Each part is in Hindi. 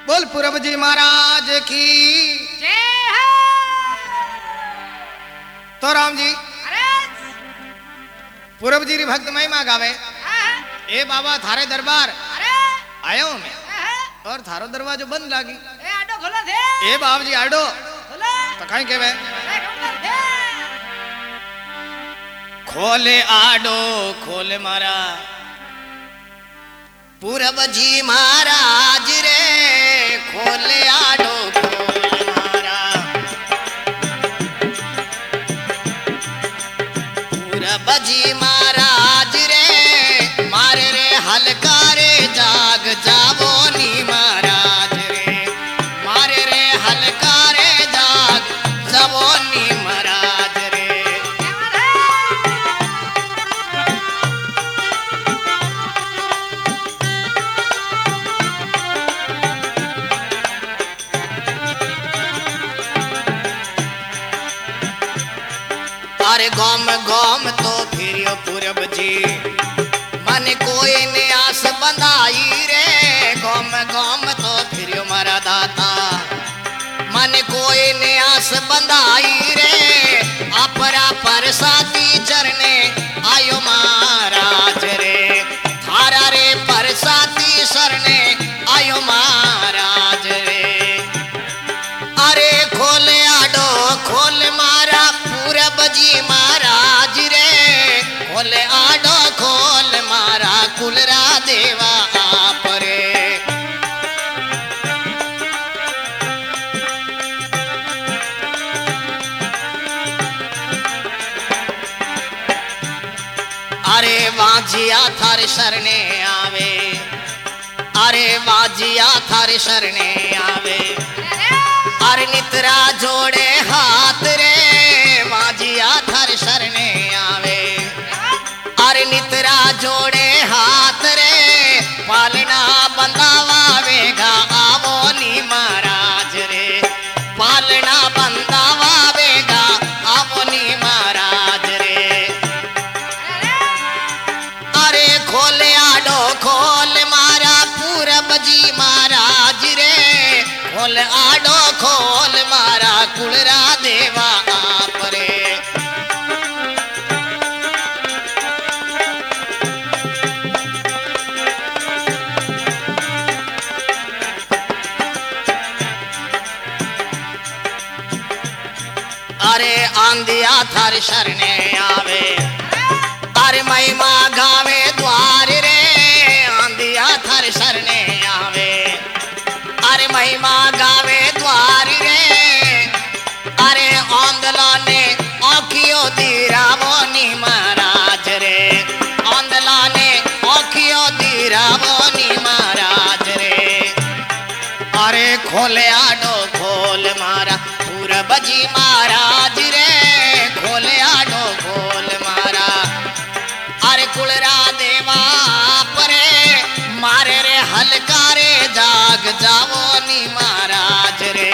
बोल पूरब जी महाराज की जय हो। तो राम जी अरे पूरब जी री भक्त महिमा गावे। हाँ, ए बाबा थारे दरबार अरे आयो मैं हाँ, और थारो दरवाजो बंद लागी। ए आडो खोलो थे ए बाप जी आडो खोलो तो कहीं केवे ए खोलो थे खोले आडो खोले मारा पूरब जी महाराज रे खोले आडो खोले मारा पूरब जी महाराज रे मारे रे हलकारे जाग जावो नी महाराज रे मारे रे हलकारे जाग जावो नी महाराज रे। अरे गम गम तो फिरियो पूरब जी मन कोई ने आस बंधाई रे गम गम तो फिरियो मारा दाता मन कोई ने आस बंधाई रे अपरा पर साथी चरने आयो महाराज रे थारा रे पर साथी सरने आयो महाराज रे। अरे खोले आडो खोल मारा पूरब जी महाराज रे खोले आडो खोल मारा कुलरा देवा आप रे। अरे वाजिया थारे शरणे आवे अरे वाजिया थारे शरणे आवे अरे नितरा जोड़े हाथ रे माजिया थर शरणे आवे अरे नितरा जोड़े हाथ रे पालना बंदावा वेगा आवो नी महाराज रे पालना बंदावा वेगा आवो नी महाराज रे। अरे खोले आडो खोल मारा पूरब जी महाराज रे खोल आडो खोल मारा कुलरा देवा आप रे। अरे आंधिया थर शरणे आवे अरे महिमा गावे द्वार रे आंधिया थर शरणे आवे अरे महिमा गावे द्वार रे अरे औंदला ने औखियो दीरावो नी महाराज रे औंदला ने औखियो दीरावो नी महाराज रे। अरे खोले आडो खोल मारा पूरब जी महाराज रे खोले आडो खोल मारा अरे कुलरा देवा परे मारे रे हलकारे जाग जावो नी महाराज रे।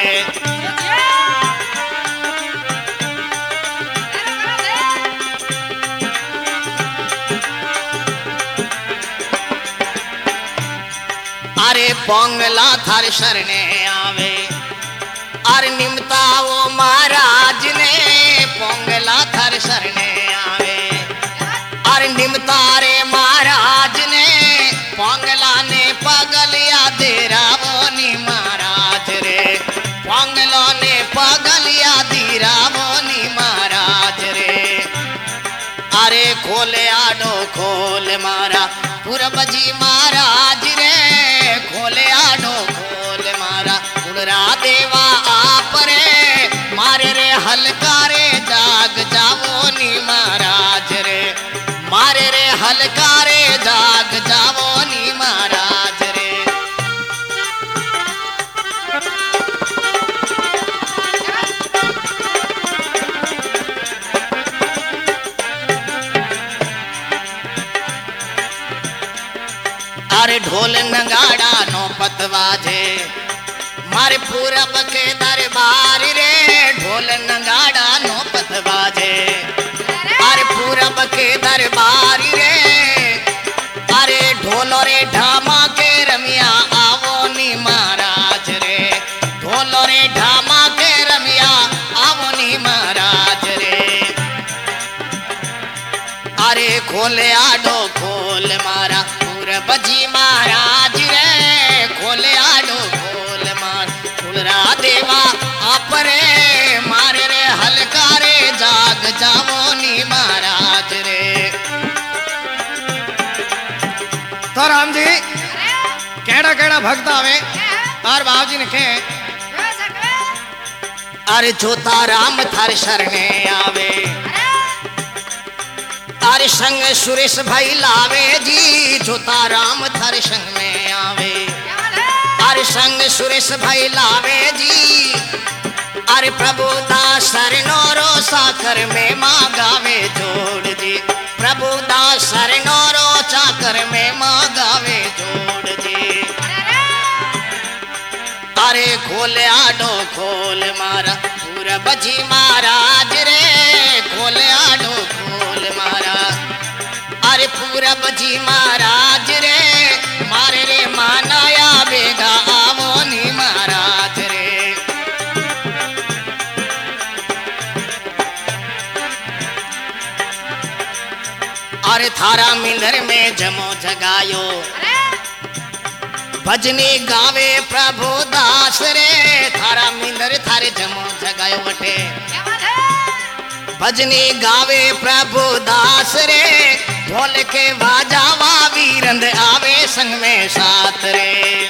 अरे पोंगला थार शरणे आवे अरे निमता वो महाराज ने पोंगला थार शरणे आवे अरे निमता रे महाराज ने पोंगला ने पगलिया देरा वो नी महाराज रे पोंगलो ने पगलिया दीरा वो नी महाराज रे। अरे खोले आडो खोल मारा पूरब जी महाराज रे खोले आडो खोल मारा कुलरा देवा आप रे मारे रे हलकारे जाग जावो नी महाराज रे मारे रे हलकारे जाग जावो नी महाराज रे। अरे ढोल नगाड़ा नो पतवाजे मारे पूरब के दरबार रे ढोल नगाड़ा नो पतवाजे अरे पूरब के दरबार रे अरे ढोलो रे ढामा के रमिया आवो नी महाराज खोले आडो खोल मारा पूरब जी महाराज रे खोले आडो खोल मार फुलरा देवा आपरे मारे रे हलकारे जाग जावो नी महाराज रे। तो राम जी केड़ा केड़ा भक्त आवे और बाबूजी ने कहे अरे जोता राम थार शरणे आवे अरे संग सुरेश भाई लावे जी जोता राम थार संग में आवे अरे संग सुरेश भाई लावे जी अरे प्रभु दास सरनोरो साकर में माँ गावे जोड़ जी प्रभु दास सरनोरो चाकर में माँ गावे जोड़ जी। अरे खोले आडो खोल मारा पूरब जी महाराज रे खोले आडो खोल मारा अरे पूरब जी महाराज रे मारे रे मानाया बेगा आवो नी महाराज रे। अरे थारा मिंदर में जमो जगायो भजनी गावे प्रभु दास रे थारा मिंदर थारे जमो जगायो वटे भजनी गावे प्रभु दास रे ढोल के बाजावा वीरंद आवे संग में साथ रे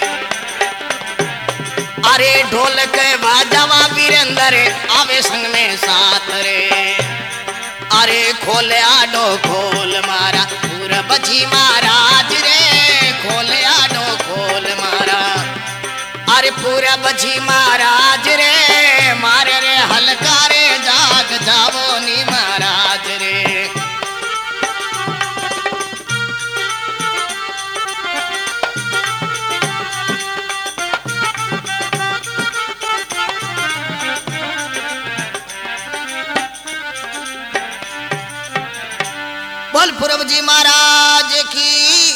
अरे ढोल के बाजावा वीरंदर आवे संग में साथ रे। अरे खोले आडो खोल मारा पूरब जी महाराज रे खोले आडो खोल मारा अरे पूरब जी महाराज रे मारे रे हलकारे जाग जावो नी महाराज रे। बोल पूरब जी महाराज की